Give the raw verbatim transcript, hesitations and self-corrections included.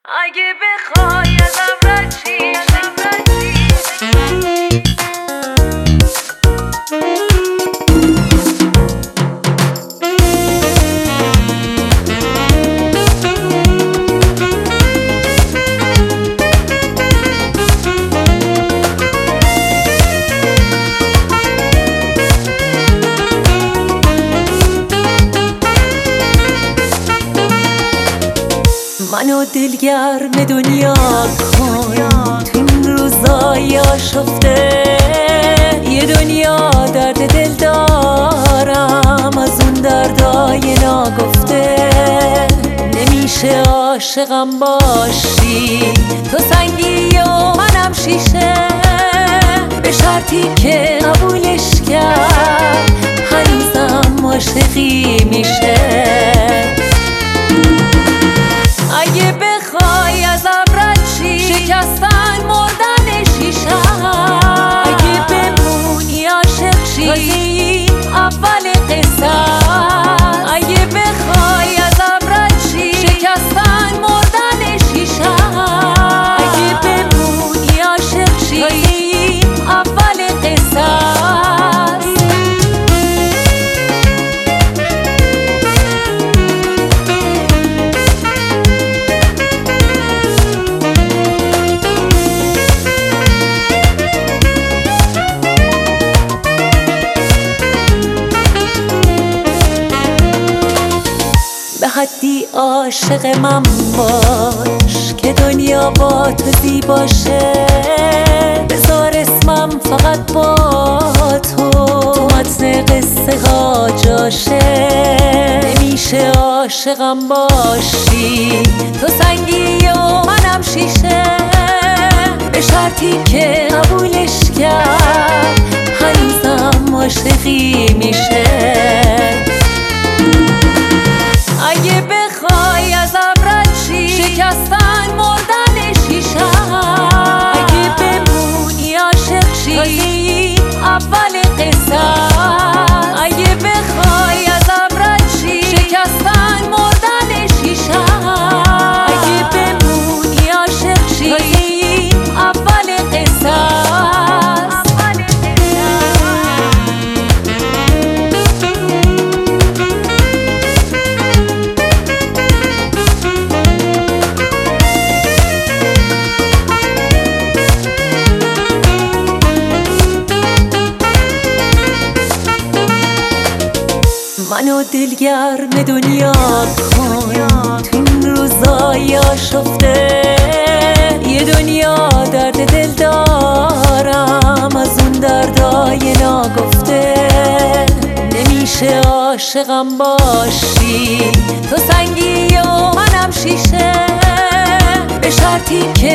اگه بخوای ازم رد شی منو دلگرم دنیا کن تو این روزای آشفته. یه دنیا درد دل دارم از اون دردای ناگفته. نمیشه عاشقم باشی تو سنگی و منم شیشه، به شرطی که قبولش کرد هنوزم عاشقی میشه. اگه بخوای ازم رد شی شکستن مردن شیشه، اگه بمونی عاشق شی تازه اول قصه. اگه بخوای ازم رد شی شکستن مردن شیشه، اگه بمونی عاشق شی تازه اول قصه. به حدی عاشق من باش که دنیا با تو زیباشه. بذار اسمم فقط با تو تو متن قصه ها جاشه. نمیشه عاشقم باشی تو سنگی و منم شیشه، به شرطی که قبولش کرد هنوزم عاشقی میشه. اگه بخوای ازم رد شی شکستن مردن شیشه، اگه بمونی عاشق شی تازه اول قصه. اگه بخوای ازم رد شی شکستن مردن شیشه، اگه بمونی عاشق شی تازه اول قصه. منو دلگرم دنیا کن تو این روزای آشفته. یه دنیا درد دل دارم از اون دردای ناگفته. نمیشه عاشقم باشی تو سنگی و منم شیشه، به شرطی که